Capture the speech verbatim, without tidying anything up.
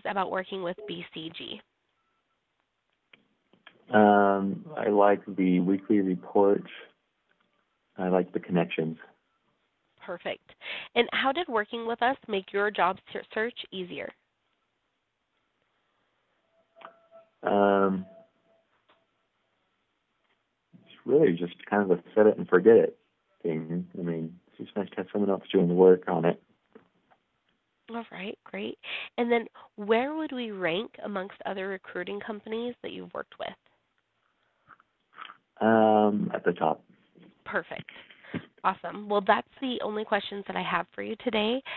about working with B C G? Um, I like the weekly reports. I like the connections. Perfect. And how did working with us make your job search easier? Um, it's really just kind of a set it and forget it thing. I mean, it's just nice to have someone else doing the work on it. All right, great. And then where would we rank amongst other recruiting companies that you've worked with? Um, at the top. Perfect. Awesome. Well, that's the only questions that I have for you today.